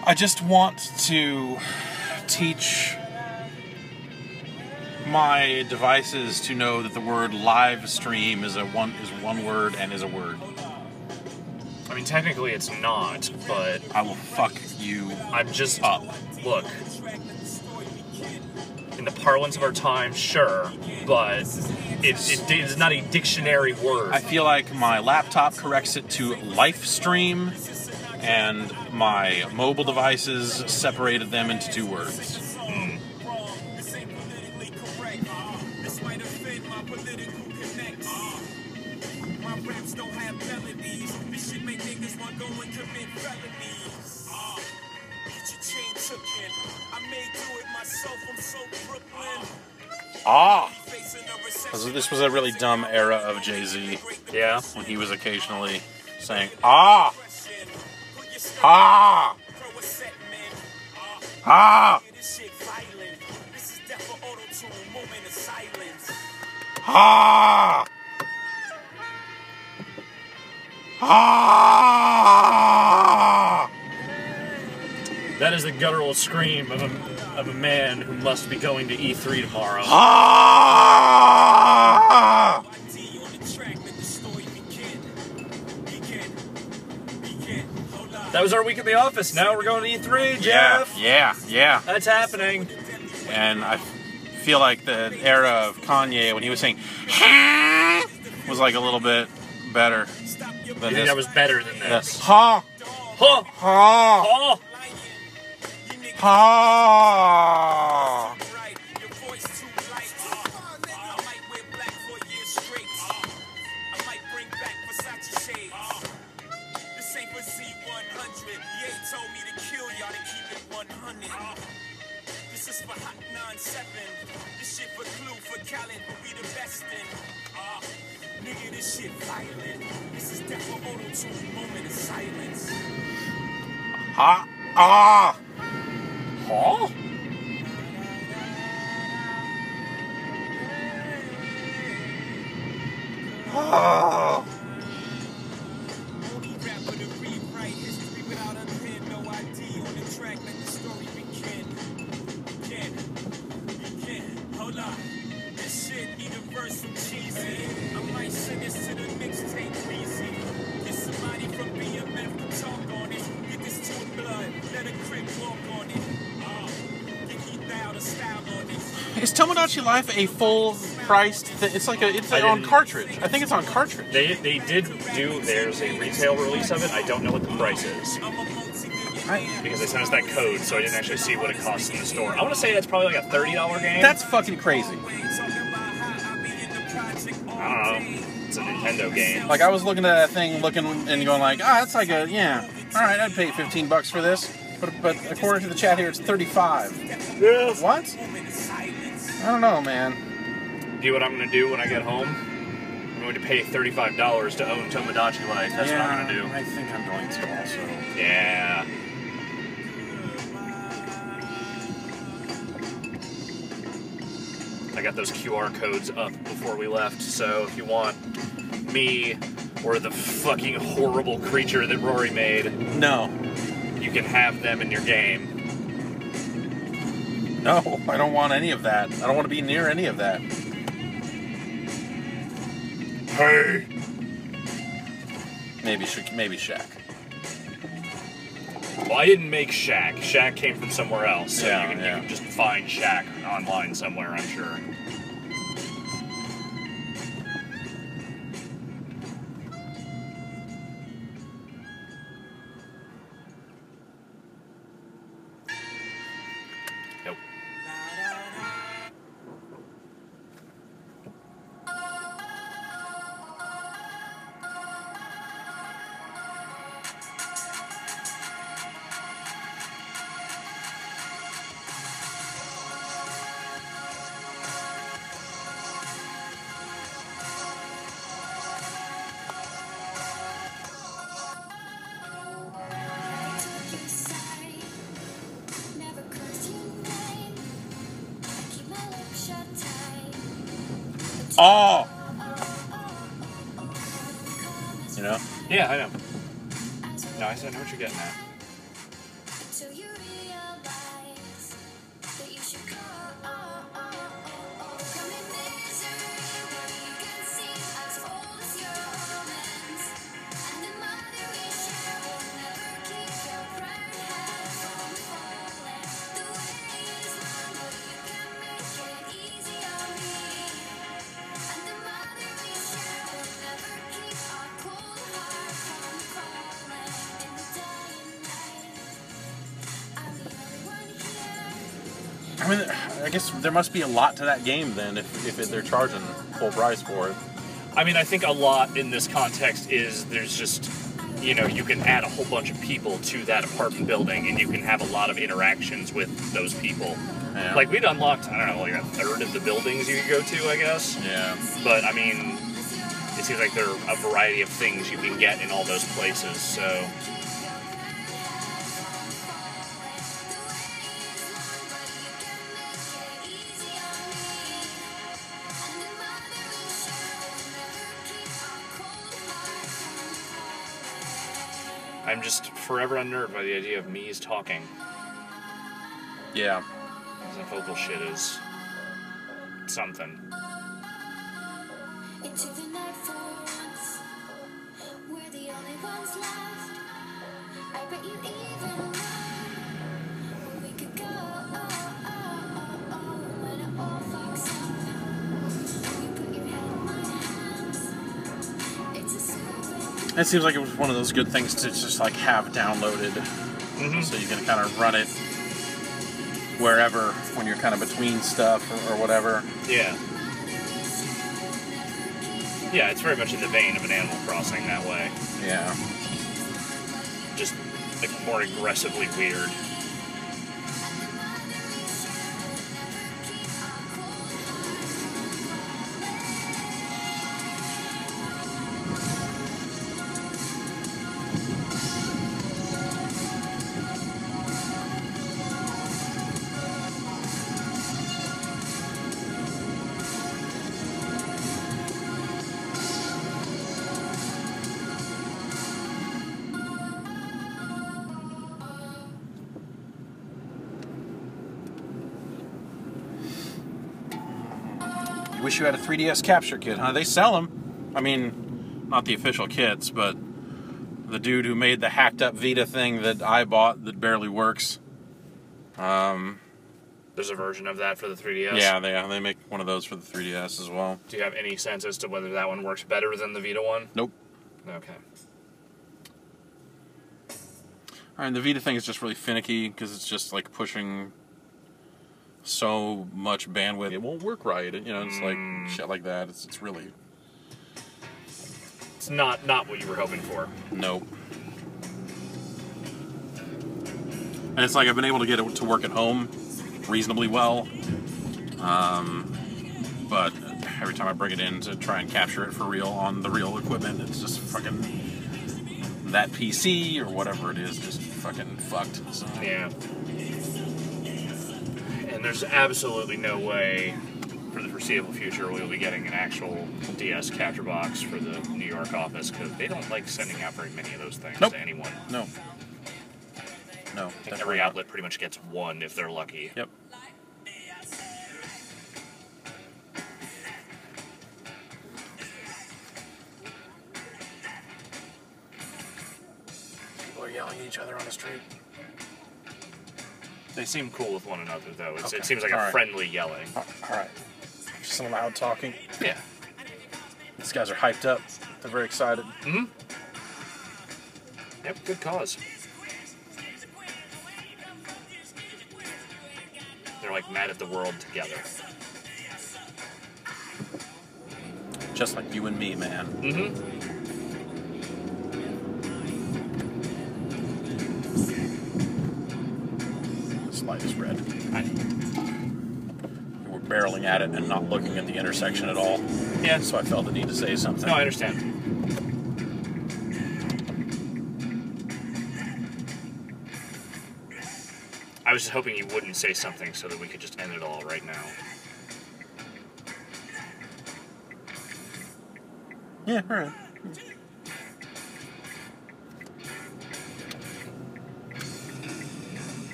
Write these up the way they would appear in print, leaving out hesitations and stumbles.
I just want to teach my devices to know that the word live stream is one word and is a word. I mean, technically it's not, but I will fuck you I'm just up. Look, in the parlance of our time, sure, but it is not a dictionary word. I feel like my laptop corrects it to live stream, and my mobile devices separated them into two words. Ah! This was a really dumb era of Jay-Z. Yeah? When he was occasionally saying, ah! Ah! Ah! Ah! Ah! That is the guttural scream of a man who must be going to E3 tomorrow. Ah! That was our week in the office. Now we're going to E3, Jeff. Yeah. That's happening. And I feel like the era of Kanye when he was saying was like a little bit better than You think that was better than this? Ha! Ha! Ha! Ha! Ha! Ha! Ah! Huh? Ah! Is Tomodachi Life a full-priced thing? It's like it's on cartridge. I think it's on cartridge. They did do, there's a retail release of it. I don't know what the price is. Because they sent us that code, so I didn't actually see what it costs in the store. I want to say that's probably like a $30 game. That's fucking crazy. I don't know. It's a Nintendo game. Like, I was looking at that thing, looking and going like, that's like a, yeah. All right, I'd pay $15 for this. But according to the chat here, it's $35. Yeah. What? I don't know, man. Do you know what I'm going to do when I get home? I'm going to pay $35 to own Tomodachi Life. That's what I'm going to do. I think I'm going to also. Yeah. I got those QR codes up before we left, so if you want me or the fucking horrible creature that Rory made, No. you can have them in your game. No, I don't want any of that. I don't want to be near any of that. Hey! Maybe Shaq. Well, I didn't make Shaq. Shaq came from somewhere else, so Yeah, you yeah. can just find Shaq online somewhere, I'm sure. Nope. Oh! You know? Yeah, I know. No, I know what you're getting at. until you realize that you should go. Come in misery where you can see as old as your omens, and the mother we share will never keep your proud head from falling. The way is long, but you can make it easy on me, and the mother we share will never keep our cold heart from falling. In the day and night, I'm the only one here. I mean, I guess there must be a lot to that game then if they're charging full price for it. I mean, I think a lot in this context is there's just, you know, you can add a whole bunch of people to that apartment building and you can have a lot of interactions with those people. Yeah. Like, we'd unlocked, I don't know, like a third of the buildings you could go to, I guess. Yeah. But, I mean, it seems like there are a variety of things you can get in all those places, so... I'm just forever unnerved by the idea of Mies talking. Yeah. The vocal shit is something. Into the night force, we're the only ones left. I bet you even know where we could go. When it all fucks up, you put your head in my hands. It's a super. It seems like it was one of those good things to just like have downloaded, so you can kind of run it wherever when you're kind of between stuff or whatever. Yeah. Yeah, it's very much in the vein of an Animal Crossing that way. Yeah. Just like more aggressively weird. You wish you had a 3DS capture kit, huh? They sell them. I mean, not the official kits, but the dude who made the hacked up Vita thing that I bought that barely works. There's a version of that for the 3DS. Yeah, they make one of those for the 3DS as well. Do you have any sense as to whether that one works better than the Vita one? Nope. Okay. Alright, the Vita thing is just really finicky because it's just like pushing so much bandwidth. It won't work right. You know, it's like shit like that. It's really... It's not what you were hoping for. Nope. And it's like I've been able to get it to work at home reasonably well. But every time I bring it in to try and capture it for real on the real equipment, it's just fucking... that PC or whatever it is just fucking fucked. So. Yeah. And there's absolutely no way for the foreseeable future we'll be getting an actual DS capture box for the New York office because they don't like sending out very many of those things to anyone. No. No. I think every outlet pretty much gets one if they're lucky. Yep. People are yelling at each other on the street. They seem cool with one another, though. Okay. It seems like All a right. friendly yelling. Alright. Some loud talking. Yeah. These guys are hyped up. They're very excited. Mm-hmm. Yep, good cause. They're like mad at the world together. Just like you and me, man. Mm-hmm. This light is red. I know. We're barreling at it and not looking at the intersection at all. Yeah. So I felt the need to say something. No, I understand. I was just hoping you wouldn't say something so that we could just end it all right now. Yeah, alright.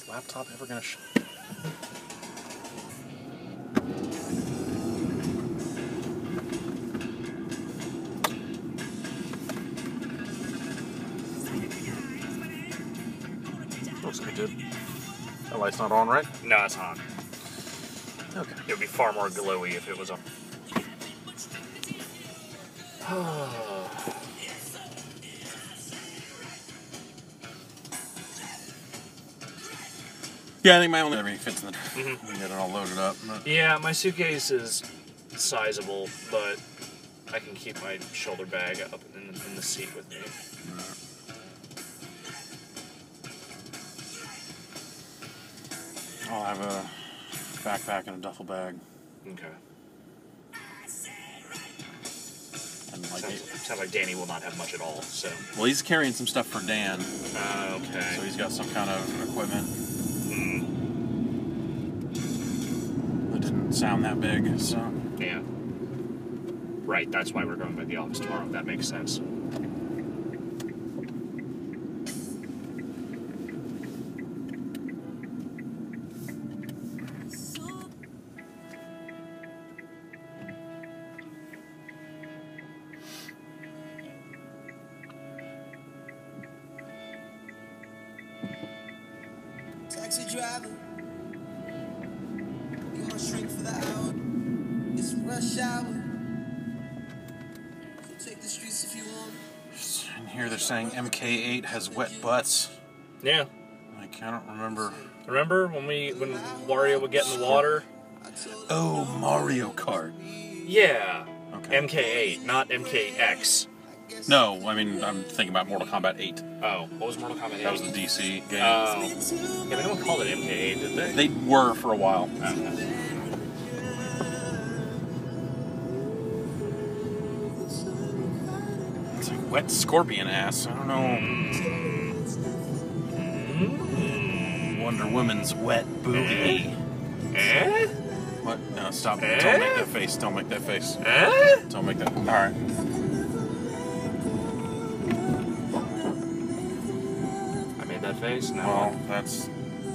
this laptop ever gonna Looks like it did. That light's not on, right? No, it's on. Okay. It would be far more glowy if it was on. Yeah, I think my only everything fits in the. We get it all loaded up. But Yeah, my suitcase is sizable, but I can keep my shoulder bag up in the seat with me. I'll have a backpack and a duffel bag, Okay. and like. Sounds like Danny will not have much at all, so. Well, he's carrying some stuff for Dan, Okay. so he's got some kind of equipment that didn't sound that big. So Yeah. Right, that's why we're going by the office tomorrow. That makes sense. Taxi driver, you gonna shrink for the hour? It's rush hour. So take the streets if you want. in here they're saying MK8 has wet butts. Yeah. Like I don't remember. Remember when Wario would get in the water? Oh, Mario Kart. Yeah. Okay. MK8, not MKX. No, I mean I'm thinking about Mortal Kombat 8. Oh, what was Mortal Kombat 8? That was the DC game. Oh. Yeah, but no one called it MK8, did they? They were for a while. Okay. It's like wet scorpion ass. I don't know. Wonder Woman's wet booty. Eh? What? No, stop. Don't make that face. Don't make that face. Eh? Don't make that. All right. I made that face? No. Well, that's.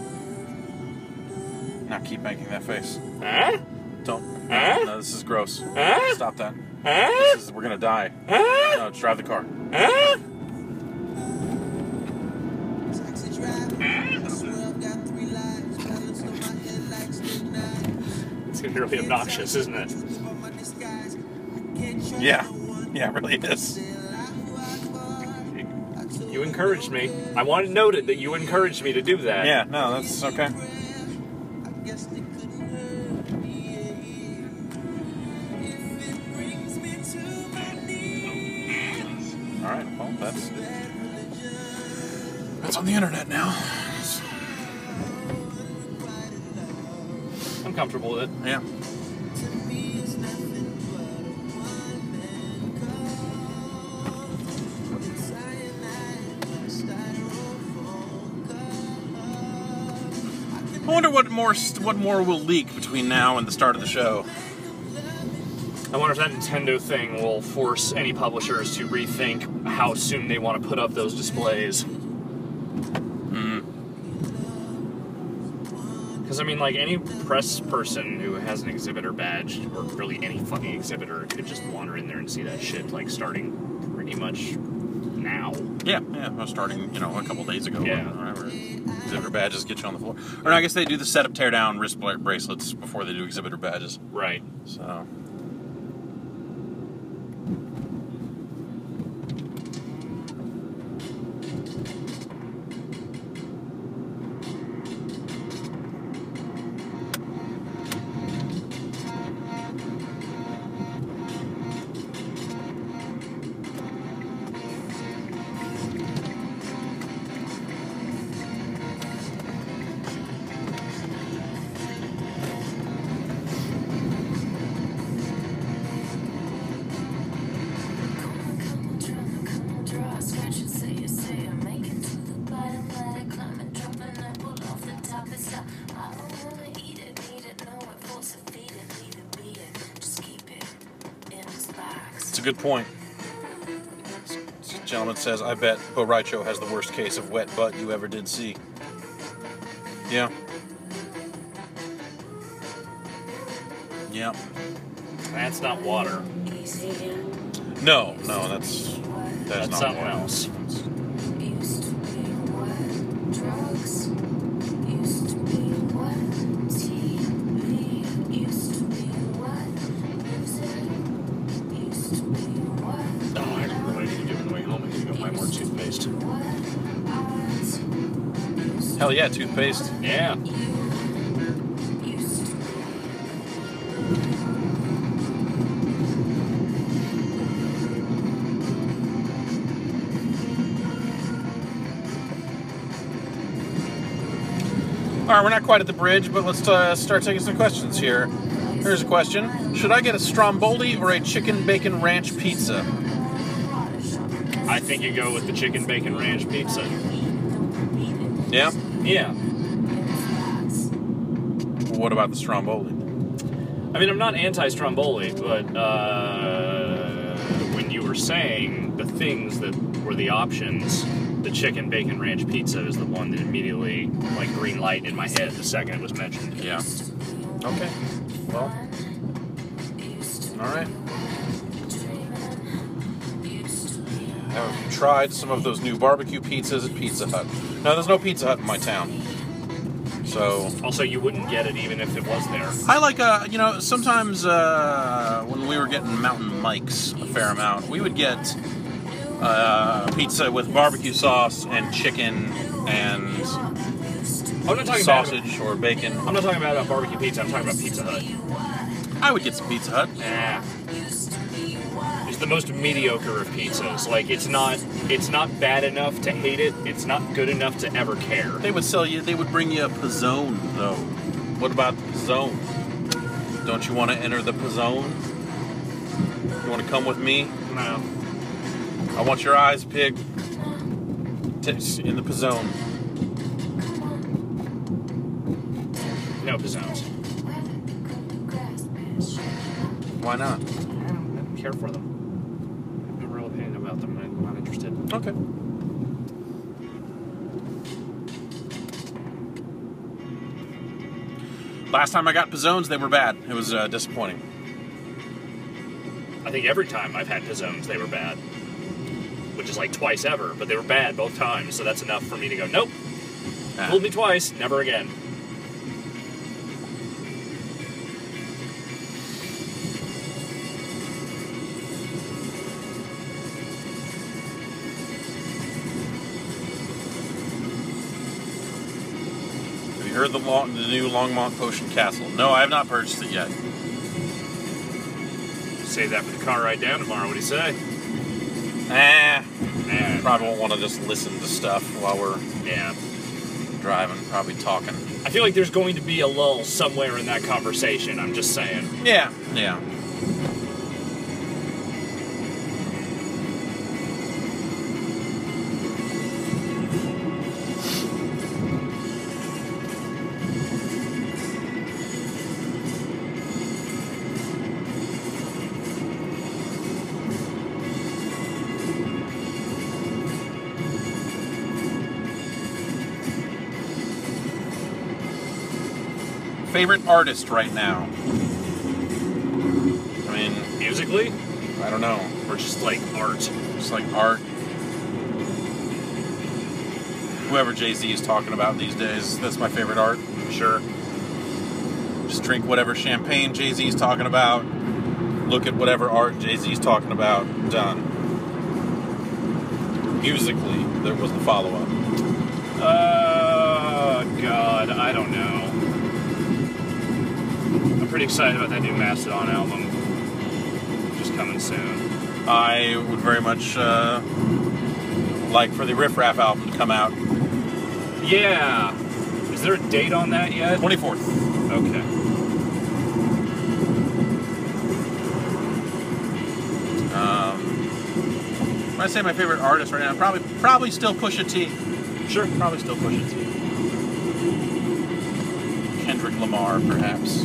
Now keep making that face. Eh? Don't. Huh? No, this is gross. Huh? Stop that. Eh? We're gonna die. Eh? No, just drive the car. Eh? Taxi driver, I swear I've got 3 lives. Balance on my head like stick knives. It's gonna be really obnoxious, isn't it? For my disguise, I can't trust Yeah. no one. Yeah, it really is. Say Allahu Akbar. I told You encouraged me. I want it noted that you encouraged me to do that. Yeah, no, that's okay. I guess they couldn't hurt me. If it brings me to my knees. All right, well, that's on the internet now. I'm comfortable with it. Yeah. I wonder what more will leak between now and the start of the show. I wonder if that Nintendo thing will force any publishers to rethink how soon they want to put up those displays. Because, I mean, like, any press person who has an exhibitor badge, or really any fucking exhibitor, could just wander in there and see that shit, like, starting pretty much now. Yeah, well, starting, a couple days ago. Yeah. Or whatever. Exhibitor badges get you on the floor. Or no, I guess they do the setup, tear down wrist bracelets before they do exhibitor badges. Right. So. It's a good point. This gentleman says, I bet Bo Raicho has the worst case of wet butt you ever did see. Yeah. Yeah. That's not water. No, that's That's not something water. else. Used to be what? Drugs. Used to be what? TV. Used to be what? Music. Used to be what? Oh, I remember what I need to do on the way home. I need to go buy more toothpaste. Art. Hell yeah, toothpaste. Yeah. Used to be. All right, we're not quite at the bridge, but let's start taking some questions here. Here's a question. Should I get a Stromboli or a chicken bacon ranch pizza? I think you go with the chicken bacon ranch pizza. Yeah? Yeah. What about the Stromboli? I mean, I'm not anti-Stromboli, but when you were saying the things that were the options, the chicken bacon ranch pizza is the one that immediately, like, green light in my head the second it was mentioned. Yeah. Okay. Well. All right. I've tried some of those new barbecue pizzas at Pizza Hut. No, there's no Pizza Hut in my town. So Also, you wouldn't get it even if it was there. I like, sometimes when we were getting Mountain Mike's a fair amount, we would get pizza with barbecue sauce and chicken and I'm not talking sausage or bacon. I'm not talking about barbecue pizza. I'm talking about Pizza Hut. I would get some Pizza Hut. Nah. It's the most mediocre of pizzas. Like, it's not bad enough to hate it. It's not good enough to ever care. They would bring you a Pizzone, though. What about the Pizzone? Don't you want to enter the Pizzone? You want to come with me? No. I want your eyes, pig. In the Pizzone. No pizzones. Why not? I don't care for them. I have no real opinion about them. I'm not interested. Okay. Last time I got Pizzones, they were bad. It was disappointing. I think every time I've had pizzones, they were bad. Which is like twice ever, but they were bad both times, so that's enough for me to go, nope. Ah. Fooled me twice, never again. Have you heard the new Longmont Potion Castle? No, I have not purchased it yet. Save that for the car ride down tomorrow, what do you say? Nah. Nah. Probably won't want to just listen to stuff while we're Yeah. driving, probably talking. I feel like there's going to be a lull somewhere in that conversation, I'm just saying. Yeah, yeah. Favorite artist right now? I mean, Musically? I don't know. Or just like art? Just like art. Whoever Jay-Z is talking about these days, that's my favorite art. Sure. Just drink whatever champagne Jay-Z is talking about. Look at whatever art Jay-Z is talking about. Done. Musically, there was the follow-up. God, I don't know. I'm pretty excited about that new Mastodon album. Just coming soon. I would very much like for the Riff Raff album to come out. Yeah. Is there a date on that yet? 24th. Okay. When I say my favorite artist right now, probably still Pusha T. Sure. Probably still Pusha T. Kendrick Lamar, perhaps.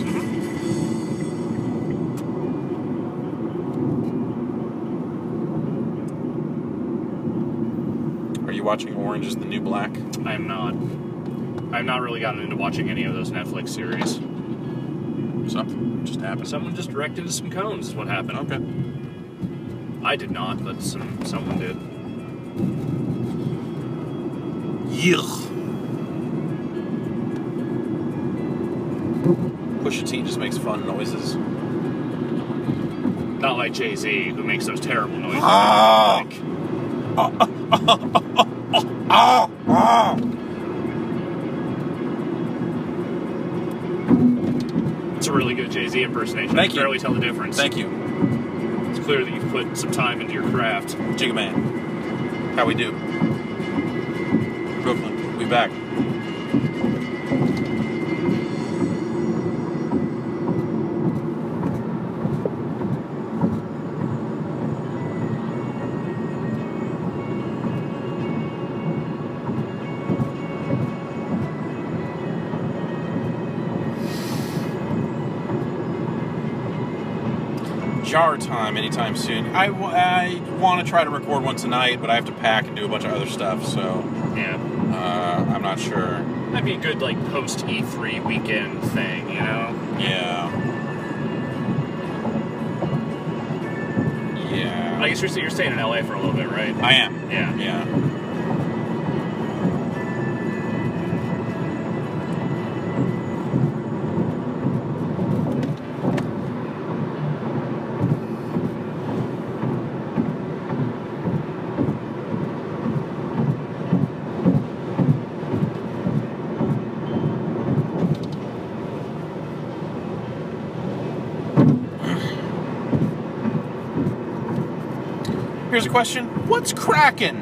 Are you watching Orange is the New Black? I am not. I've not really gotten into watching any of those Netflix series. Something just happened. Someone just wrecked into some cones is what happened. Okay. I did not, but someone did. Yuck. Pusha T just makes fun noises. Not like Jay-Z, who makes those terrible noises. Ah! Like, it's a really good Jay-Z impersonation. Thank I can you. barely tell the difference. Thank you, It's clear that you've put some time into your craft. Jigga Man. How we do? Brooklyn, we back. Jar time anytime soon. I want to try to record one tonight, but I have to pack and do a bunch of other stuff, so Yeah. I'm not sure. Might be a good, like, post-E3 weekend thing, you know? Yeah. Yeah. I guess you're staying in LA for a little bit, right? I am. Yeah. Yeah. Here's a question. What's cracking?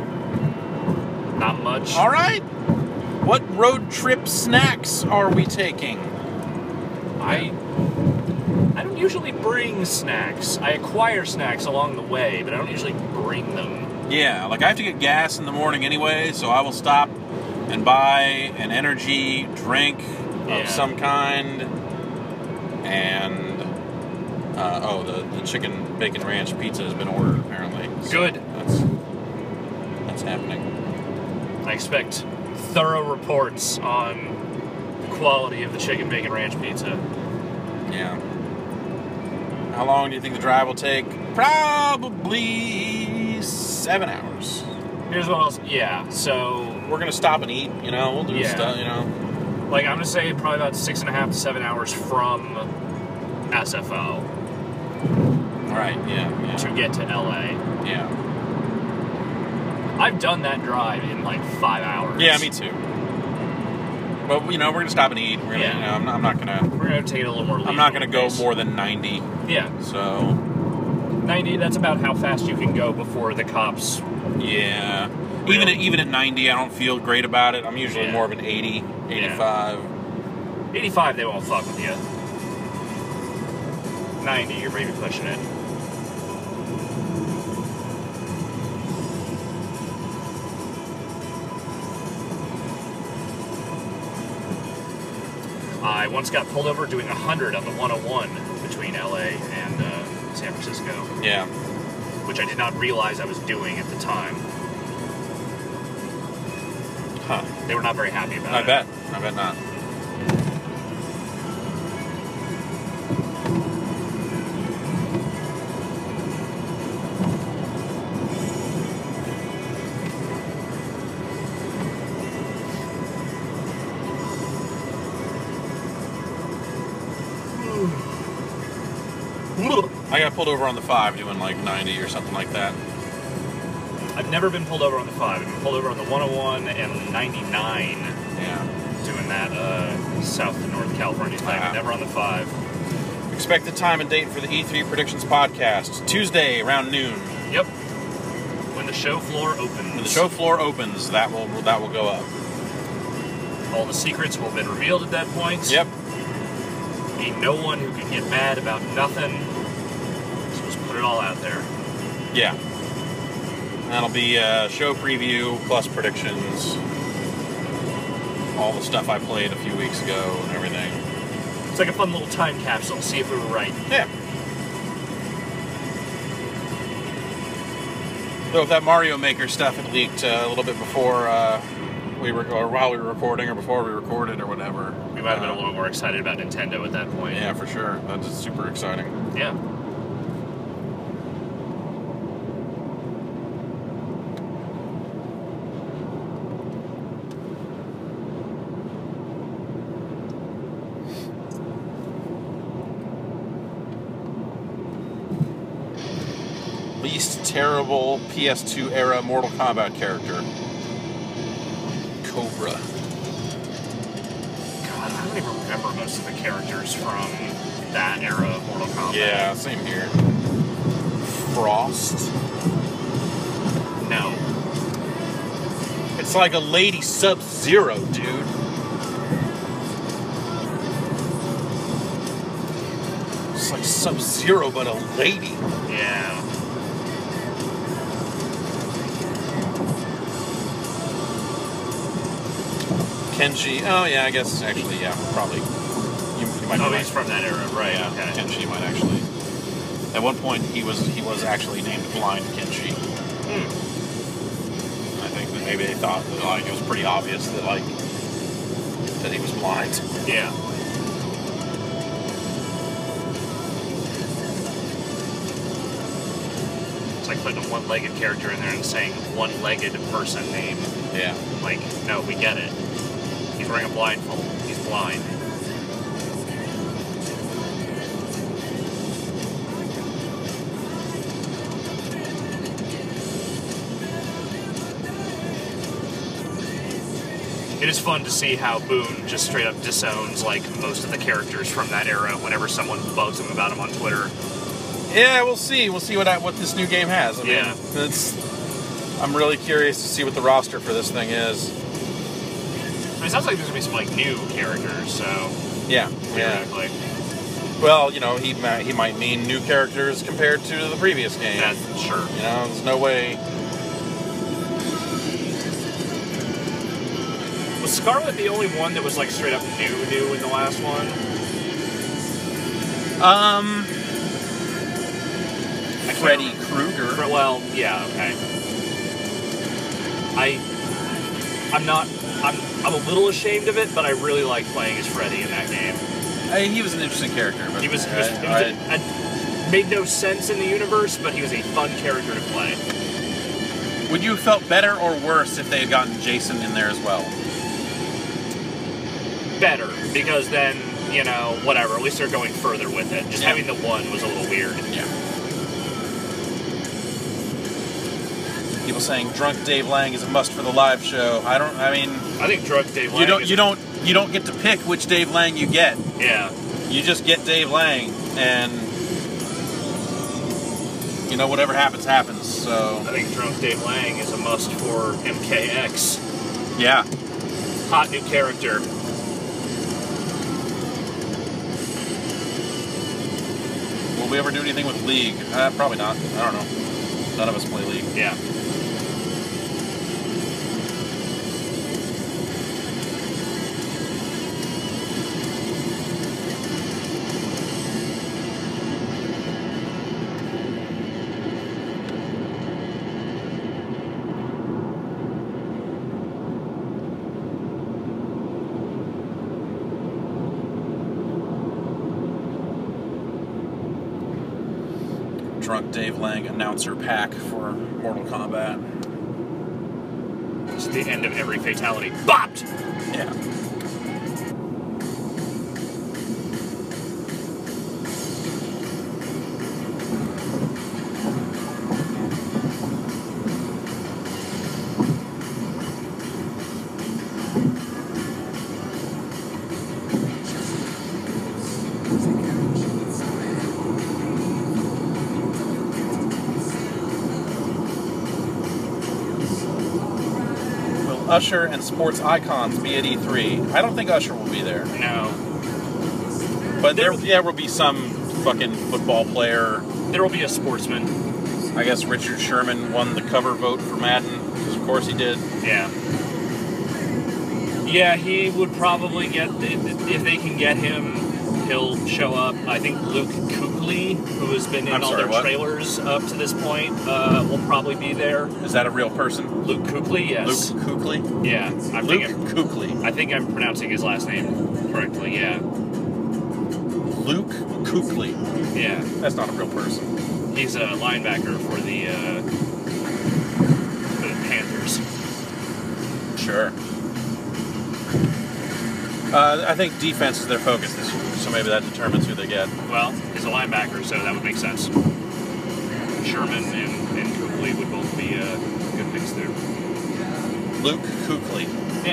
Not much. All right. What road trip snacks are we taking? I don't usually bring snacks. I acquire snacks along the way, but I don't usually bring them. Yeah, like I have to get gas in the morning anyway, so I will stop and buy an energy drink Yeah. of some kind. And the chicken bacon ranch pizza has been ordered apparently. So Good. That's happening. I expect thorough reports on the quality of the chicken bacon ranch pizza. Yeah. How long do you think the drive will take? Probably 7 hours. Here's what else. Yeah, so, We're gonna stop and eat, we'll do Yeah. stuff, like, I'm going to say probably about 6.5 to 7 hours from SFO All right, yeah. to get to LA. Yeah. I've done that drive in like 5 hours. Yeah, me too. But we're gonna stop and eat. We're gonna, Yeah. I'm not gonna. We're going to take it a little more I'm not gonna leisurely go pace. more than 90. Yeah, So 90, that's about how fast you can go before the cops. yeah. Really? Even at 90, I don't feel great about it. I'm usually Yeah. more of an 80, 85. 85, they won't fuck with you. 90, you're maybe pushing it. I once got pulled over doing 100 on the 101 between LA and San Francisco, Yeah. which I did not realize I was doing at the time. Huh. They were not very happy about I it. bet not. I got pulled over on the 5 doing like 90 or something like that. I've never been pulled over on the 5. I've been pulled over on the 101 and 99 Yeah. doing that South to North California thing, Wow. never on the 5. Expect the time and date for the E3 Predictions podcast. Tuesday around noon. Yep. When the show floor opens. When the show floor opens, that will go up. All the secrets will have been revealed at that point. Yep. Ain't no one who can get mad about nothing. So just put it all out there. Yeah. That'll be a show preview plus predictions. All the stuff I played a few weeks ago and everything. It's like a fun little time capsule. See if we were right. Yeah. Though if that Mario Maker stuff had leaked a little bit before or while we were recording, or before we recorded, or whatever. We might have been a little more excited about Nintendo at that point. Yeah, for sure. That's just super exciting. Yeah. Least terrible PS2 era Mortal Kombat character. Cobra. God, I don't even remember most of the characters from that era of Mortal Kombat. Yeah, same here. Frost. No. It's like a lady Sub-Zero, dude. It's like Sub-Zero, but a lady. Yeah. Kenshi. Oh, yeah, I guess actually, yeah, probably. You might Oh, be he's right. from that era, right? Yeah, Okay. Kenshi might actually. At one point, he was actually named Blind Kenshi. I think that maybe they thought that like it was pretty obvious that like that he was blind. Yeah. It's like putting a one-legged character in there and saying one-legged person name. Yeah. Like, no, we get it. He's wearing a blindfold. He's blind. It is fun to see how Boone just straight up disowns like most of the characters from that era whenever someone bugs him about him on Twitter. Yeah, we'll see. We'll see what this new game has. I mean, Yeah. I'm really curious to see what the roster for this thing is. I mean, it sounds like there's gonna be some like new characters, so Yeah. Yeah. theoretically, Well, you know, he might mean new characters compared to the previous game. that's sure. You know, there's no way. Was Scarlet the only one that was like straight up new in the last one? Freddy Krueger. Well, yeah, okay. I'm a little ashamed of it, but I really like playing as Freddy in that game. He was an interesting character. But It made no sense in the universe, but he was a fun character to play. Would you have felt better or worse if they had gotten Jason in there as well? Better, because then, you know, whatever, at least they're going further with it. Just Yeah. having the one was a little weird. Yeah. People saying Drunk Dave Lang is a must for the live show. I think Drunk Dave Lang you don't get to pick which Dave Lang you get. Yeah. You just get Dave Lang, and you know whatever happens happens. So I think Drunk Dave Lang is a must for MKX. yeah. Hot new character. Will we ever do anything with League? Probably not. I don't know. None of us play League. Yeah. Drunk Dave Lang announcer pack for Mortal Kombat. It's the end of every fatality. Bopped! Yeah. Will Usher and sports icons be at E3? I don't think Usher will be there. No. But there will be some fucking football player. There will be a sportsman. I guess Richard Sherman won the cover vote for Madden, because of course he did. Yeah. Yeah, he would probably get, if they can get him he'll show up. I think Luke Kuechly, who has been in I'm all sorry, their what? trailers up to this point, will probably be there. Is that a real person? Luke Kuechly, yes. Luke Kuechly? Yeah, Luke Kuechly. I think I'm pronouncing his last name correctly. Yeah, Luke Kuechly. yeah. That's not a real person. He's a linebacker for the Panthers. Sure. I think defense is their focus this year, so maybe that determines who they get. Well, he's a linebacker, so that would make sense. Sherman and Kuechly would both be good picks there. Luke Kuechly. Yeah.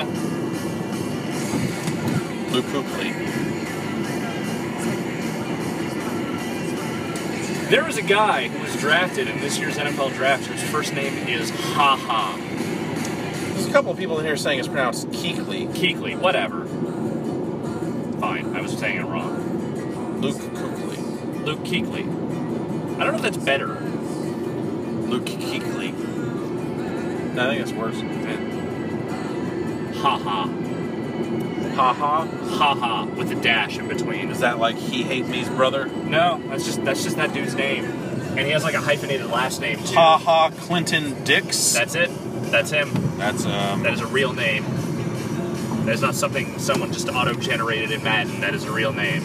Luke Kuechly. There is a guy who was drafted in this year's NFL draft whose first name is Ha Ha. There's a couple of people in here saying it's pronounced Keekly. Kuechly, whatever. Fine, I was saying it wrong. Luke Kuechly. Luke Kuechly. I don't know if that's better. Luke Kuechly. No, I think it's worse. Ha Ha. Ha ha. Ha Ha with a dash in between. Is that like he hate me's brother? No, that's just that dude's name. And he has like a hyphenated last name too. Ha ha Clinton Dix. That's it. That's him. That's That is a real name. That is not something someone just auto-generated in Madden. That is a real name.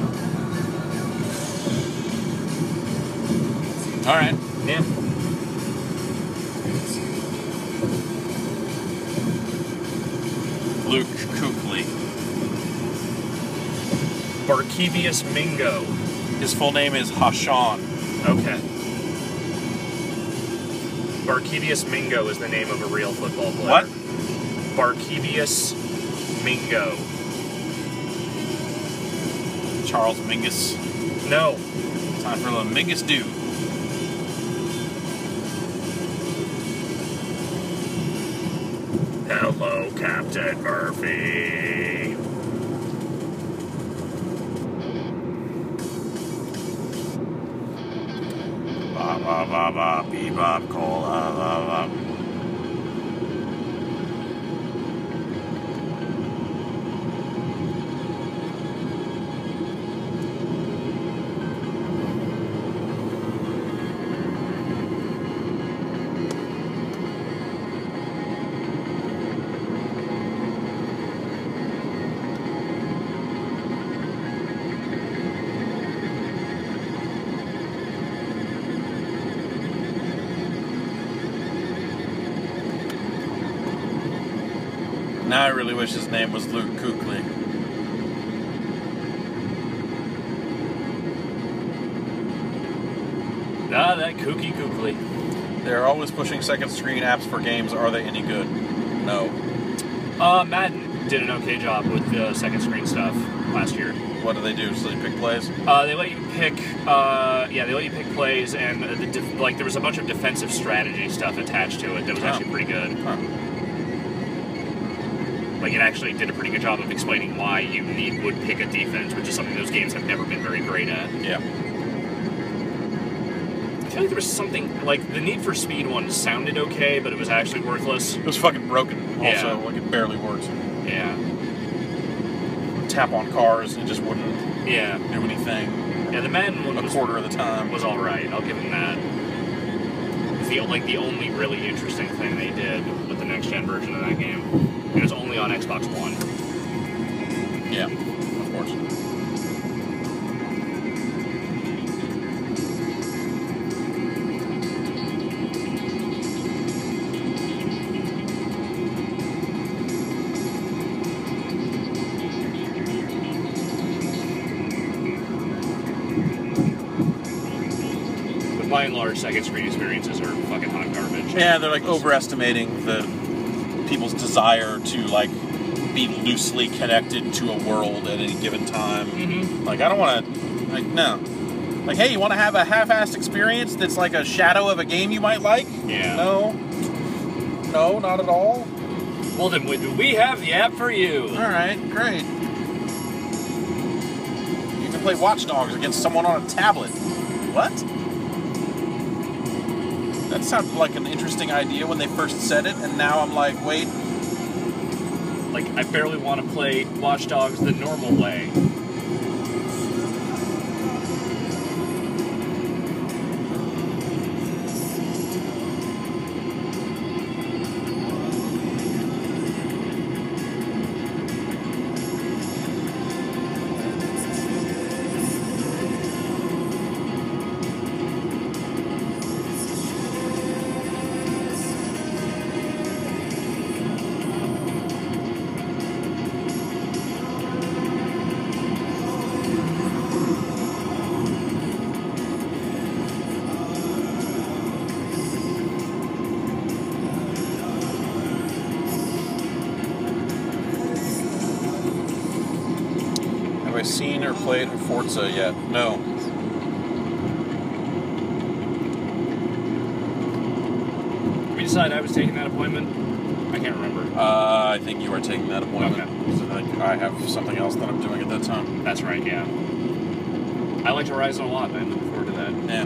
all right. Yeah. Luke Kuechly. Barkevius Mingo. His full name is Hashan. Okay. Barkevius Mingo is the name of a real football player. What? Barkevius Mingo. Charles Mingus. No. Time for a little Mingus do. Hello, Captain Murphy. Ba ba ba ba bebop cola ba ba. Now I really wish his name was Luke Kuechly. Ah, that kooky kookly. They're always pushing second screen apps for games. Are they any good? No. Madden did an okay job with the second screen stuff last year. What do they do? So they pick plays? They let you pick, they let you pick plays, and there was a bunch of defensive strategy stuff attached to it that was actually pretty good. Huh. Like, it actually did a pretty good job of explaining why you would pick a defense, which is something those games have never been very great at. Yeah. I feel like there was something, like, the Need for Speed one sounded okay, but it was actually worthless. It was fucking broken. Yeah. Also, like it barely worked. Yeah. Tap on cars, it just wouldn't Yeah. do anything. Yeah, the Madden one A quarter of the time. was alright. I'll give them that. It's the only really interesting thing they did with the next-gen version of that game. It was only on Xbox One. Yeah, of course. But by and large, second screen experiences are fucking hot garbage. Yeah, they're like overestimating the people's desire to like be loosely connected to a world at any given time. Mm-hmm. Like I don't want to, like no. Like hey, you want to have a half-assed experience that's like a shadow of a game you might like? Yeah. No. No, not at all. Well, then we have the app for you. All right, great. You can play Watch Dogs against someone on a tablet. What? That sounded like an interesting idea when they first said it, and now I'm like, wait. Like, I barely want to play Watch Dogs the normal way. I seen or played Forza yet? No. We decided I was taking that appointment. I can't remember. I think you are taking that appointment. Okay. So, like, I have something else that I'm doing at that time. That's right, yeah. I liked Horizon a lot, man. I'm looking forward to that. Yeah.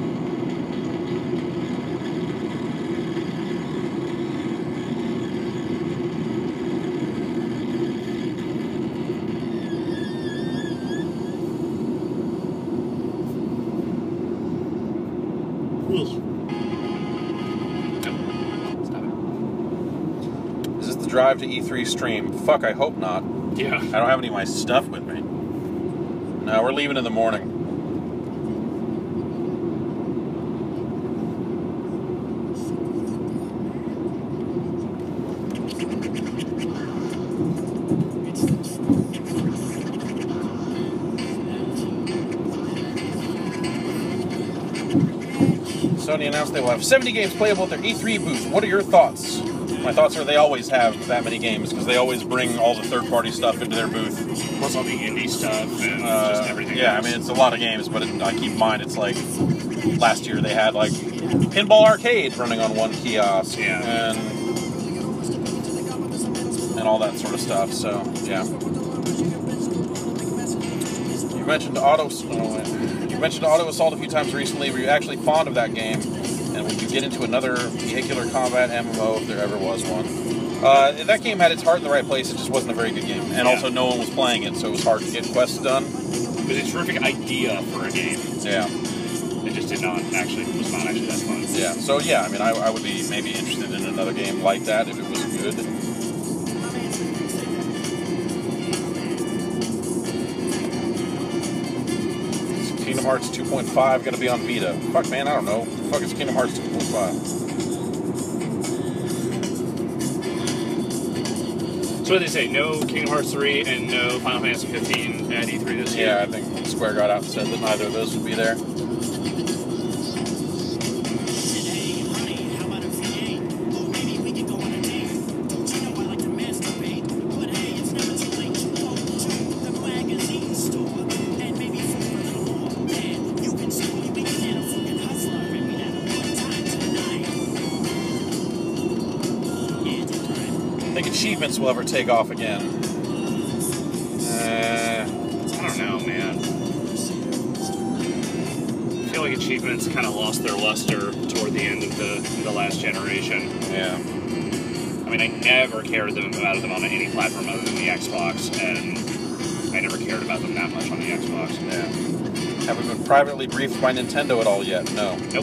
Stop it. Is this the drive to E3 stream? Fuck, I hope not. Yeah. I don't have any of my stuff with me. No, we're leaving in the morning. Sony announced they will have 70 games playable at their E3 booth. What are your thoughts? My thoughts are they always have that many games because they always bring all the third-party stuff into their booth. Plus all the indie stuff and just everything Yeah, I else. mean, it's a lot of games, but I keep in mind it's like last year they had like Pinball Arcade running on one kiosk Yeah. and all that sort of stuff. So yeah. You mentioned Auto Assault a few times recently. Were you actually fond of that game? And would you get into another vehicular combat MMO if there ever was one? That game had its heart in the right place. It just wasn't a very good game, and Yeah. also no one was playing it, so it was hard to get quests done. It was a terrific idea for a game. Yeah. It just was not actually that fun. Yeah, so yeah, I mean, I would be maybe interested in another game like that if it was good. Is Kingdom Hearts 2.5 going to be on Vita? Fuck, man, I don't know. The fuck is Kingdom Hearts 2.5? So what did they say? No Kingdom Hearts 3 and no Final Fantasy 15 at E3 this year? Yeah, I think Square got out and said that neither of those would be there. I think achievements will ever take off again. I don't know, man. I feel like achievements kind of lost their luster toward the end of the last generation. Yeah. I mean, I never cared about them on any platform other than the Xbox, and I never cared about them that much on the Xbox. Yeah. Have we been privately briefed by Nintendo at all yet? No. Nope.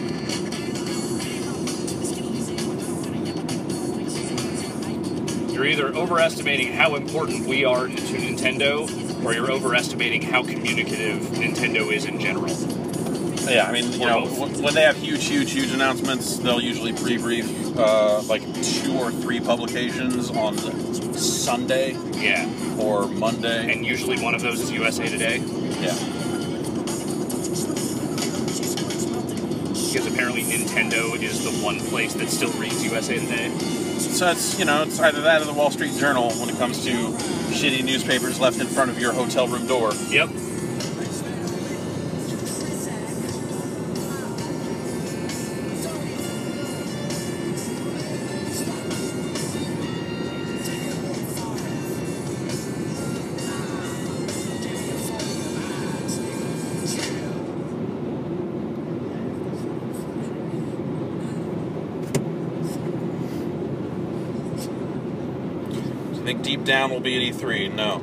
You're either overestimating how important we are to Nintendo, or you're overestimating how communicative Nintendo is in general. Yeah, I mean, you know, when they have huge announcements, they'll usually pre-brief like 2 or 3 publications on Sunday Yeah. or Monday. And usually one of those is USA Today, Yeah. because apparently Nintendo is the one place that still reads USA Today. So it's, you know, it's either that or the Wall Street Journal when it comes to shitty newspapers left in front of your hotel room door. Yep. I think Deep Down will be at E3. No.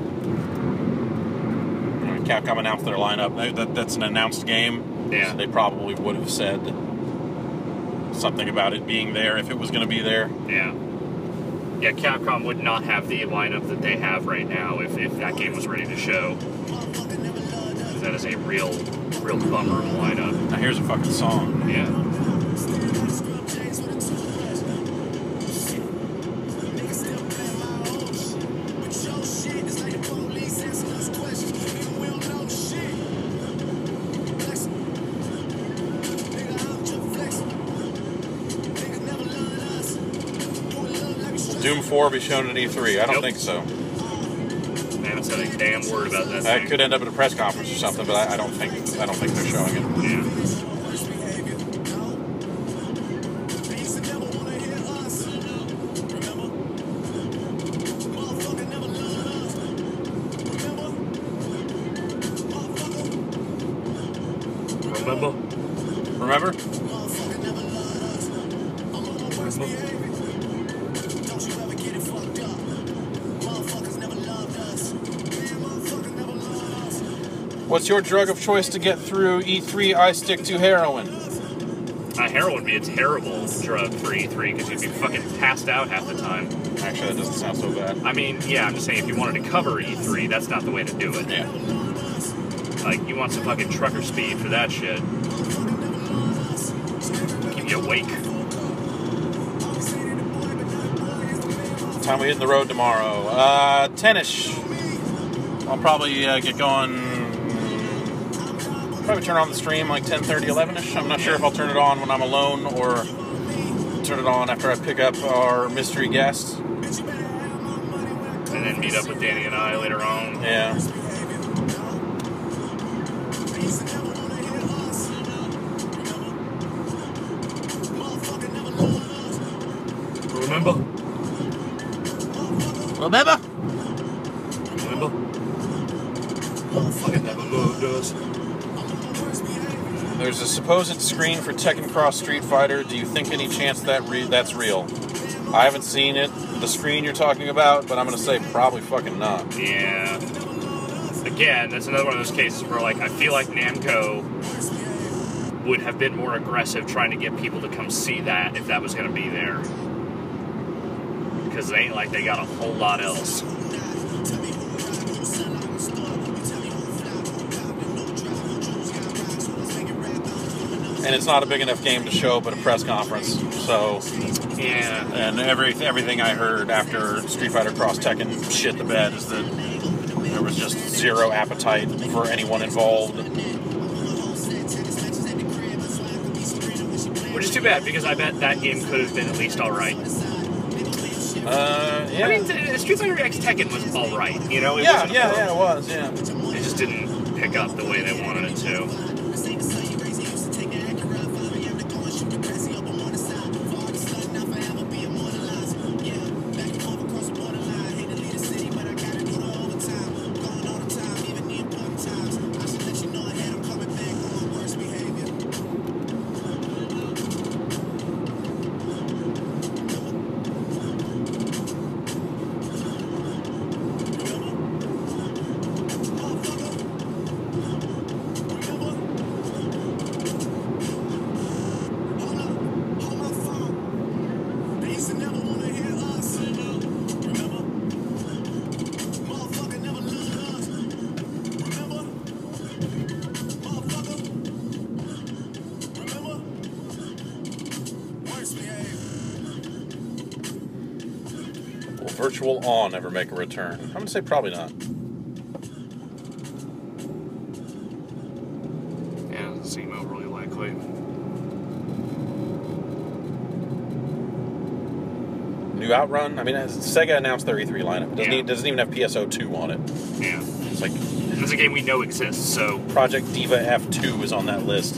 I mean, Capcom announced their lineup. That's an announced game. Yeah. So they probably would have said something about it being there if it was going to be there. Yeah. Yeah, Capcom would not have the lineup that they have right now if that game was ready to show. That is a real bummer of a lineup. Now here's a fucking song. Yeah. Doom 4 will be shown at E3. I don't Nope. think so. Man, haven't said a damn word about that That thing. could end up at a press conference or something, but I don't think they're showing it. Yeah. Remember? Remember? What's your drug of choice to get through E3? I stick to heroin. Heroin would be a terrible drug for E3 because you'd be fucking passed out half the time. Actually, that doesn't sound so bad. I mean, yeah, I'm just saying if you wanted to cover E3, that's not the way to do it. Yeah. Like, you want some fucking trucker speed for that shit. Keep you awake. What time we hitting the road tomorrow? 10ish. I'll probably get going. Probably turn on the stream like 10:30, 11ish. I'm not sure if I'll turn it on when I'm alone or turn it on after I pick up our mystery guest. And then meet up with Danny and I later on. Yeah. Remember? Remember? Remember? Motherfucker never loved us. There's a supposed screen for Tekken Cross Street Fighter. Do you think any chance that that's real? I haven't seen it, the screen you're talking about, but I'm going to say probably fucking not. Yeah. Again, that's another one of those cases where, like, I feel like Namco would have been more aggressive trying to get people to come see that if that was going to be there. Because it ain't like they got a whole lot else. And it's not a big enough game to show up at a press conference, so... Yeah. And everything I heard after Street Fighter Cross Tekken shit the bed is that there was just zero appetite for anyone involved. Which is too bad, because I bet that game could have been at least alright. Yeah. I mean, Street Fighter X Tekken was alright, you know? It Yeah, wasn't yeah, horrible. it was, yeah. It just didn't pick up the way they wanted it to. Will Virtual On ever make a return? I'm going to say probably not. Yeah, doesn't seem overly likely. New Outrun? I mean, Sega announced their E3 lineup. It Yeah. doesn't even have PSO2 on it. Yeah. It's like It's a game we know exists, so... Project Diva F2 is on that list.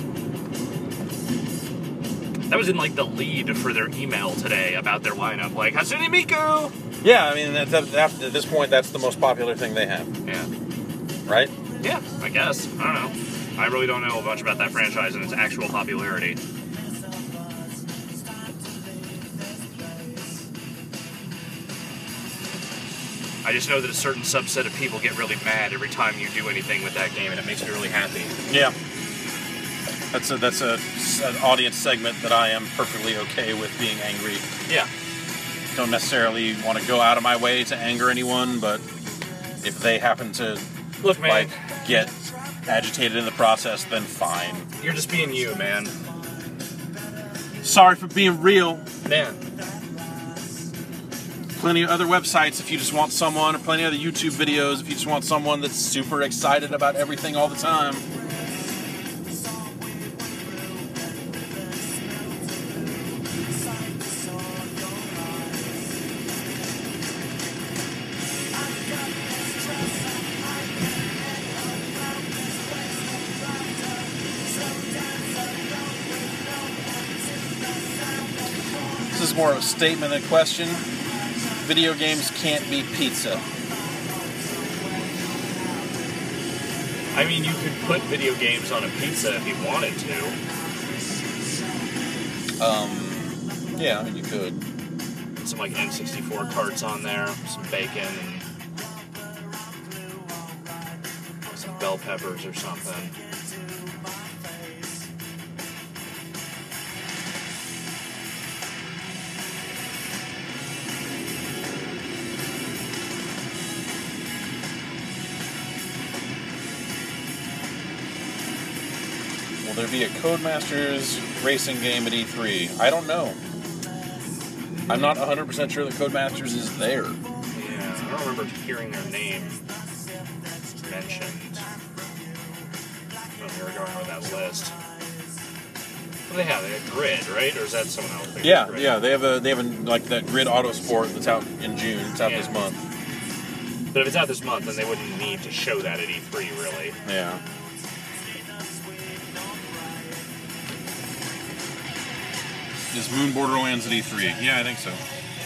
That was in, like, the lead for their email today about their lineup. Like, Hatsune Miku! Yeah, I mean, at this point, that's the most popular thing they have, Yeah. right? Yeah, I guess. I don't know. I really don't know a bunch about that franchise and its actual popularity. I just know that a certain subset of people get really mad every time you do anything with that game, and it makes me really happy. Yeah. That's an audience segment that I am perfectly okay with being angry. Yeah. Don't necessarily want to go out of my way to anger anyone, but if they happen to Look, man, like get agitated in the process, then fine. you're just being you, man. Sorry for being real. Man. Plenty of other websites if you just want someone, or plenty of other YouTube videos if you just want someone that's super excited about everything all the time. is more of a statement than a question. Video games can't be pizza. I mean, you could put video games on a pizza if you wanted to. Yeah, I mean, you could. Put some like N64 carts on there, some bacon, some bell peppers or something. Will there be a Codemasters racing game at E3? I don't know. I'm not 100% sure that Codemasters is there. Yeah, I don't remember hearing their name mentioned when we were going over that list. What do they have? They have Grid, right? Or is that someone else? Yeah, Grid? yeah, they have like that Grid Autosport that's out in June. It's out this month. But if it's out this month, then they wouldn't need to show that at E3, really. Yeah. Is Moon Borderlands at E3? Yeah, I think so.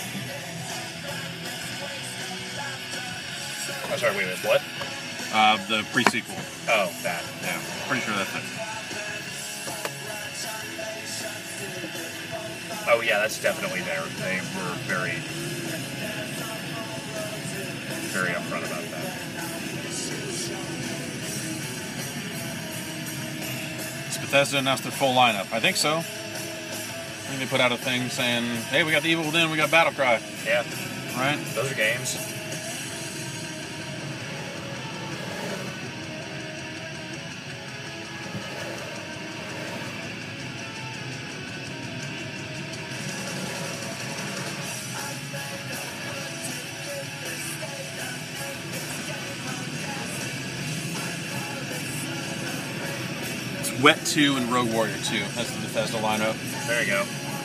Oh, sorry, wait a minute. What? The pre-sequel. Oh, that. Yeah, pretty sure that's it. Oh, yeah, that's definitely there. They were very, very upfront about that. Has Bethesda announced their full lineup? I think so. I think they put out a thing saying, hey, we got The Evil Within, we got Battlecry. Yeah. Right? Those are games. It's Wet 2 and Rogue Warrior 2. That's the Bethesda lineup. There you go.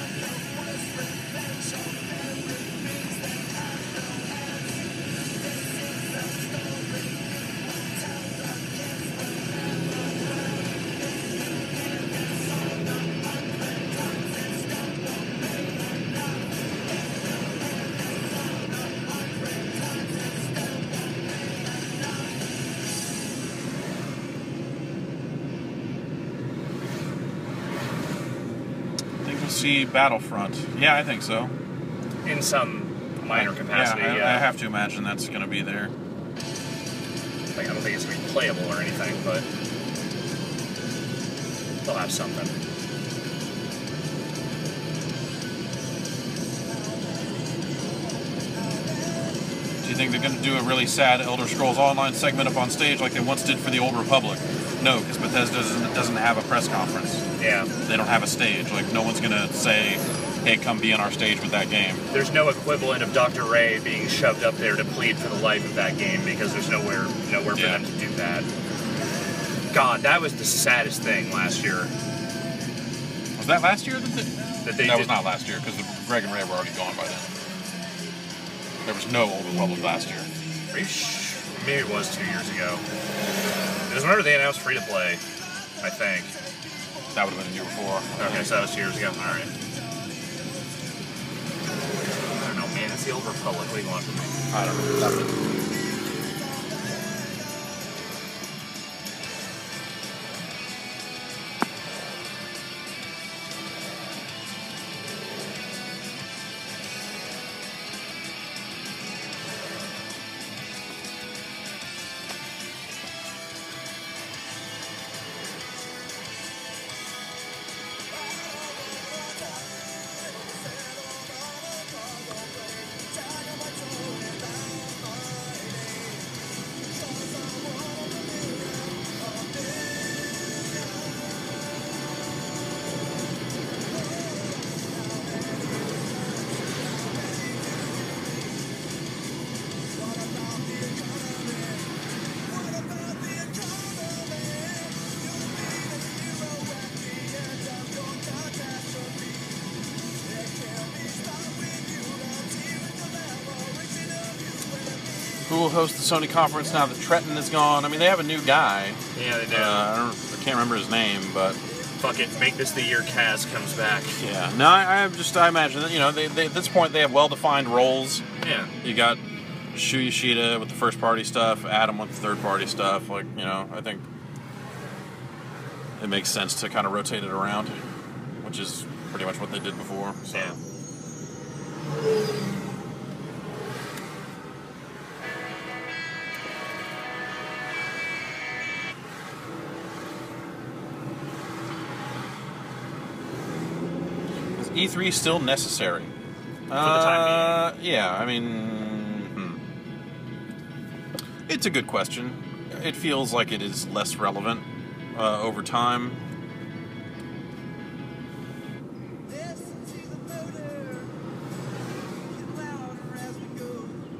See Battlefront. Yeah, I think so. In some minor capacity, I yeah. have to imagine that's going to be there. Like, I don't think it's going to be playable or anything, but they'll have something. Do you think they're going to do a really sad Elder Scrolls Online segment up on stage like they once did for the Old Republic? No, because Bethesda doesn't have a press conference. Yeah. They don't have a stage. Like, no one's going to say, hey, come be on our stage with that game. There's no equivalent of Dr. Ray being shoved up there to plead for the life of that game because there's nowhere for them to do that. God, that was the saddest thing last year. Was that last year? That was not last year, because Greg and Ray were already gone by then. There was no Old Republic last year. Are you maybe it was 2 years ago. Because whenever they announced free-to-play, I think. That would have been the year before. Okay, so that was 2 years ago. All right. I don't know, man. It's the Old Republic. What do you want from me? I don't know. Nothing. Who will host the Sony conference now that Tretton is gone? I mean, they have a new guy. Yeah, they do. I can't remember his name, but fuck it, make this the year Kaz comes back. Yeah. No, I imagine that, you know, they at this point they have well-defined roles. Yeah. You got Shu Yoshida with the first-party stuff, Adam with the third-party stuff. Like, you know, I think it makes sense to kind of rotate it around, which is pretty much what they did before. So. Yeah. Is E3 still necessary? For the time being. Yeah, I mean, it's a good question. It feels like it is less relevant over time. Listen to the motor. Get louder as we go.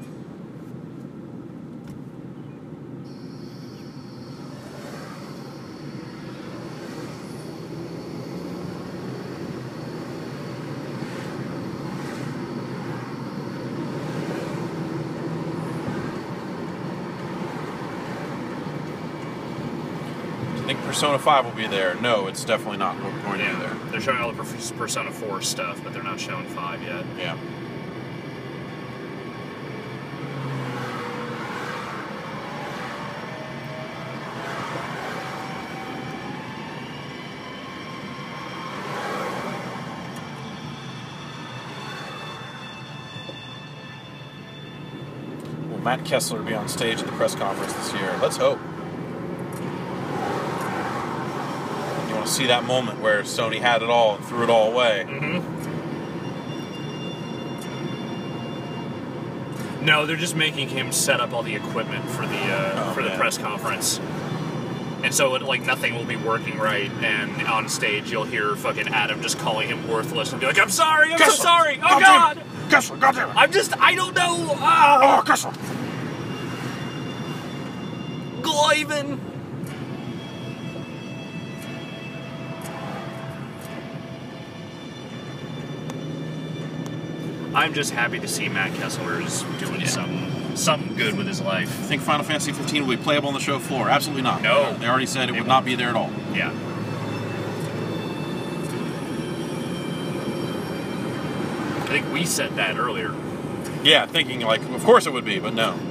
I think Persona 5 will be there. No, it's definitely not going to be there. Yeah. They're showing all the Persona 4 stuff, but they're not showing 5 yet. Yeah. Will Matt Kessler be on stage at the press conference this year? Let's hope. You want to see that moment where Sony had it all and threw it all away. No, they're just making him set up all the equipment for the yeah. press conference. And so, like, nothing will be working right, and on stage you'll hear fucking Adam just calling him worthless and be like, I'm sorry, I'm so Kessler! sorry, oh Goddamn! god! Kessler, goddamn! I don't know, ah! Oh, Kessler! Gloiven! I'm just happy to see Matt Kessler is doing something good with his life. Think Final Fantasy 15 will be playable on the show floor? Absolutely not. No. They already said it would not be there at all. Yeah. I think we said that earlier. Yeah, thinking like, of course it would be, but no.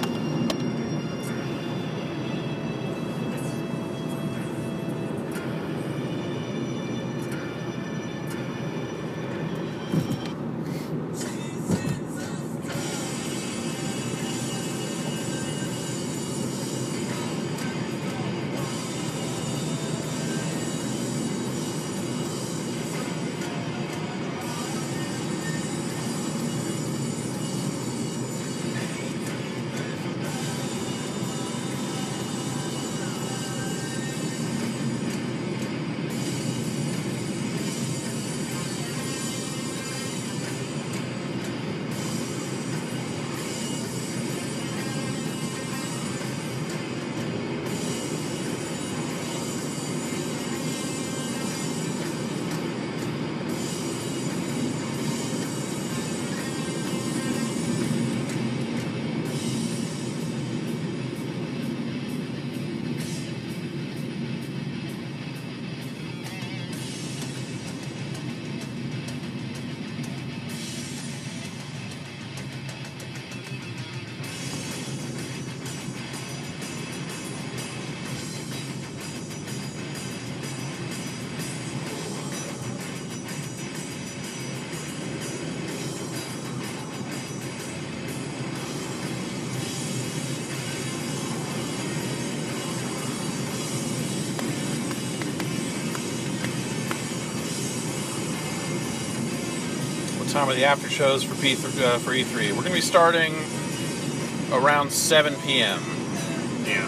Time of the after shows for E3. We're going to be starting around 7 p.m. Yeah.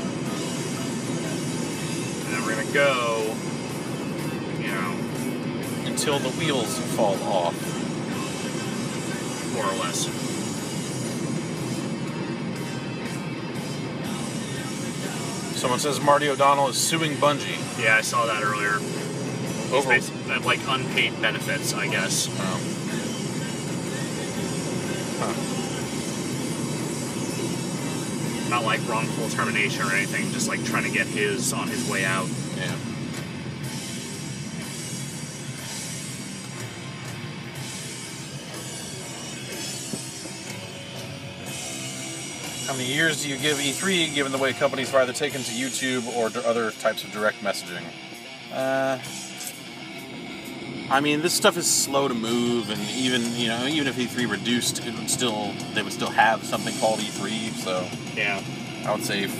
And then we're gonna go, until the wheels fall off. more or less. Someone says Marty O'Donnell is suing Bungie. Yeah, I saw that earlier. Over. Like unpaid benefits, I guess. Oh. Huh. Not like wrongful termination or anything, just like trying to get his on his way out. Yeah. How many years do you give E3, given the way companies have either taken to YouTube or other types of direct messaging? I mean, this stuff is slow to move, and even if E3 reduced, they would still have something called E3. So Yeah. I would say,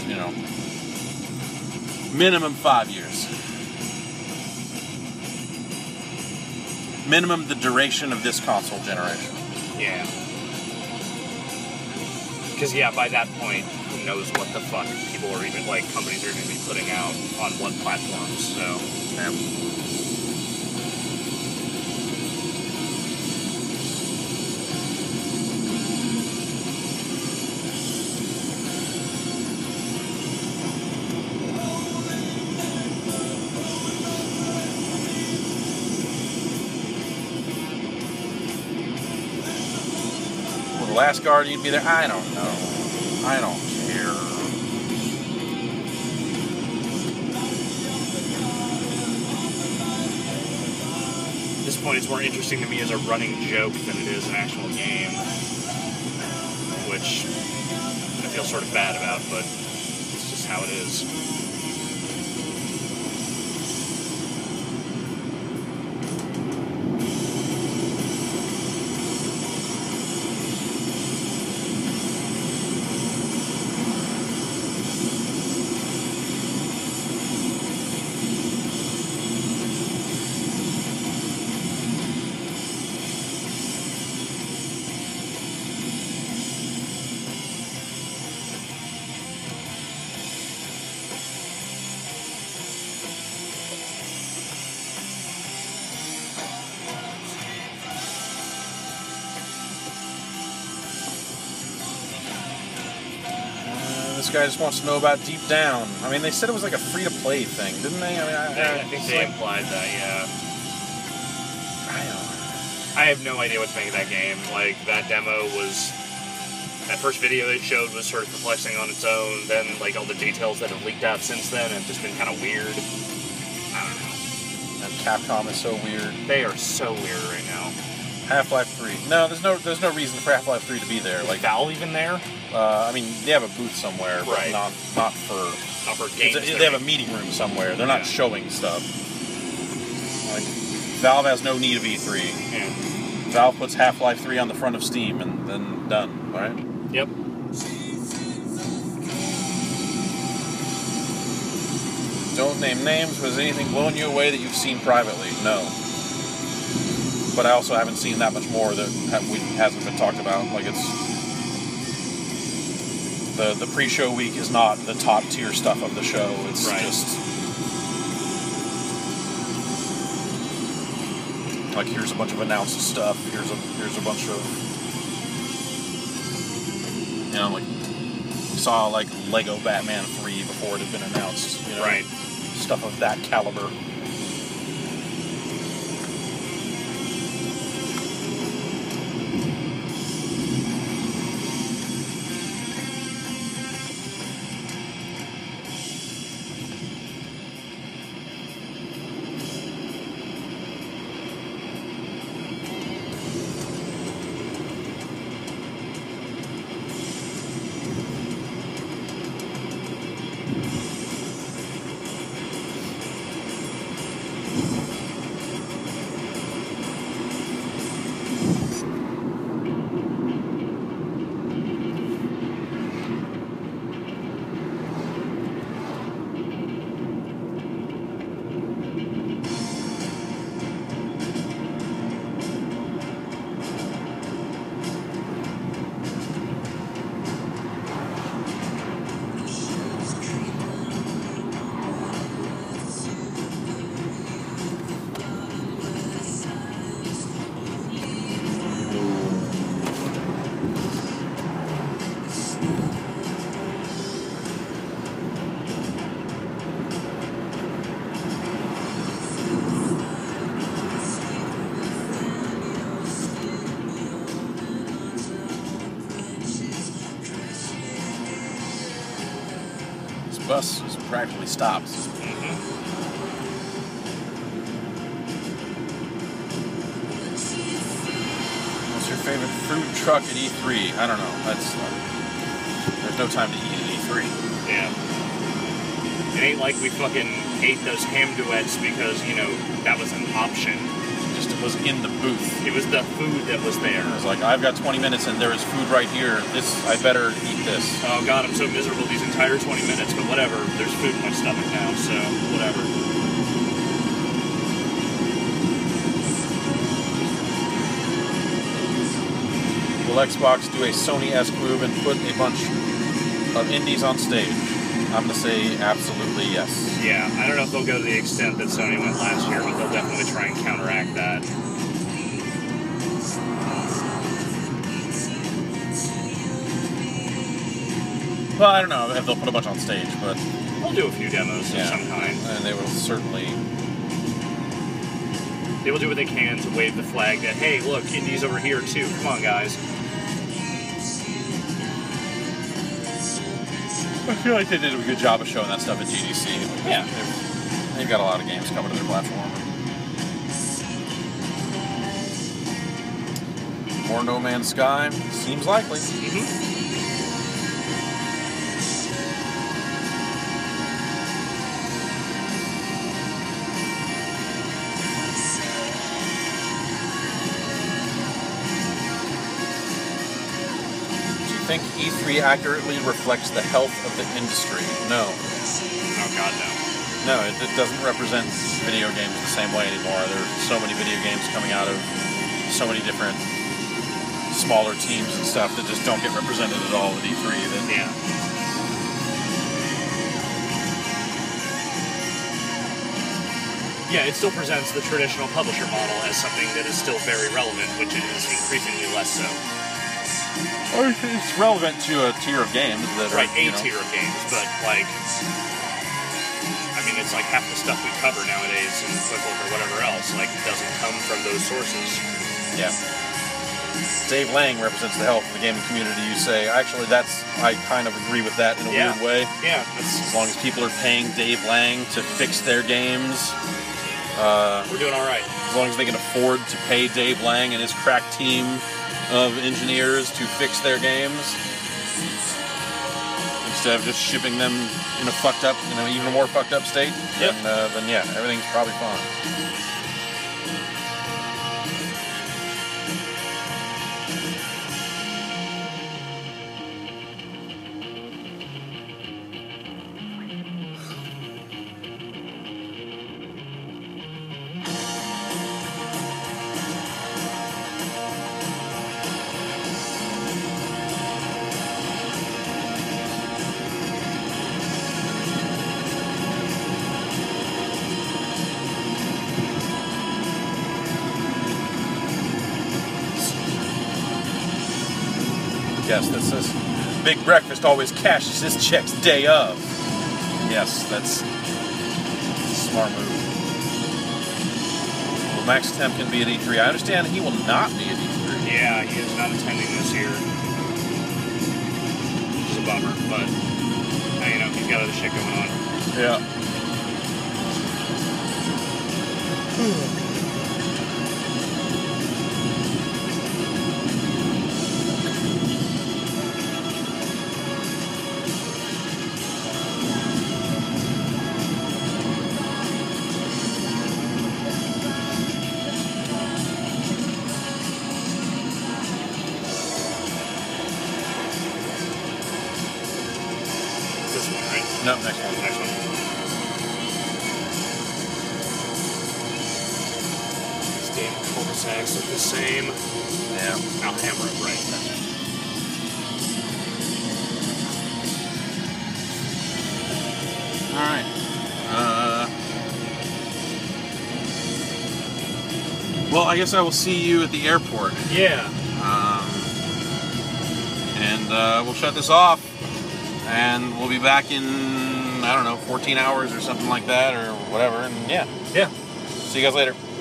minimum 5 years. Minimum the duration of this console generation. Yeah. Because, by that point, who knows what the fuck people are even, companies are going to be putting out on what platforms, so. Yeah. Will the Last Guardian be there? I don't know. I don't care. At this point, it's more interesting to me as a running joke than it is an actual game. Which I feel sort of bad about, but it's just how it is. This guy just wants to know about Deep Down. I mean, they said it was like a free-to-play thing, didn't they? I mean, I think they implied that, yeah. I don't. I have no idea what to make of that game. That demo was... That first video they showed was sort of perplexing on its own. Then, all the details that have leaked out since then have just been kind of weird. I don't know. And Capcom is so weird. They are so weird right now. Half-Life 3. No, there's no reason for Half-Life 3 to be there. Is Valve even there? I mean, they have a booth somewhere, but Right. not for. Not for games. They have a meeting room somewhere. They're not Yeah. showing stuff. Valve has no need of E3. Yeah. Valve puts Half-Life 3 on the front of Steam and then done, right? Yep. Don't name names, but has anything blown you away that you've seen privately? No. But I also haven't seen that much more that hasn't been talked about. It's the pre-show week is not the top tier stuff of the show. It's Right. just here's a bunch of announced stuff. Here's a bunch of we saw Lego Batman 3 before it had been announced. Right. Stuff of that caliber. Bus is practically stopped. What's your favorite food truck at E3? I don't know. That's there's no time to eat at E3. Yeah. It ain't like we fucking ate those ham duets because, you know, that was an option. Just it was in the booth. It was the food that was there. It was like, I've got 20 minutes and there is food right here. I better eat this. Oh god, I'm so miserable these entire 20 minutes, but whatever. There's food in my stomach now, so whatever. Will Xbox do a Sony-esque move and put a bunch of indies on stage? I'm going to say absolutely yes. Yeah, I don't know if they'll go to the extent that Sony went last year, but they'll definitely try and counteract that. Well, I don't know if they'll put a bunch on stage, but They'll do a few demos of some kind. and they will certainly. They will do what they can to wave the flag that, hey, look, indies over here too. Come on, guys. I feel like they did a good job of showing that stuff at GDC. Yeah. They've got a lot of games coming to their platform. More No Man's Sky seems likely. Mm-hmm. Do you think E3 accurately reflects the health of the industry? No. Oh, God, no. No, it doesn't represent video games the same way anymore. There's so many video games coming out of so many different smaller teams and stuff that just don't get represented at all at E3. That, Yeah. Yeah, it still presents the traditional publisher model as something that is still very relevant, which is increasingly less so. or it's relevant to a tier of games that are, Right, a tier of games, but like, I mean, it's like half the stuff we cover nowadays in QuickLook or whatever else, like, doesn't come from those sources. Yeah. Dave Lang represents the health of the gaming community. You say, actually, I kind of agree with that in a weird way. Yeah, As long as people are paying Dave Lang to fix their games, we're doing all right. as long as they can afford to pay Dave Lang and his crack team of engineers to fix their games, instead of just shipping them in a fucked up, even more fucked up state, Yep. then yeah, everything's probably fine. Yes, that says Big Breakfast always cashes his checks day of. Yes, that's a smart move. Will Max Temkin be at E3? I understand he will not be at E3. Yeah, he is not attending this year. Which is a bummer, but, he's got other shit going on. Yeah. This one, right? No, next one. Next one. These damn cul-de-sacs look the same. Yeah. Alhambra, right. All right. Well, I guess I will see you at the airport. Yeah. And we'll shut this off. And we'll be back in, 14 hours or something like that, or whatever. And yeah. Yeah. See you guys later.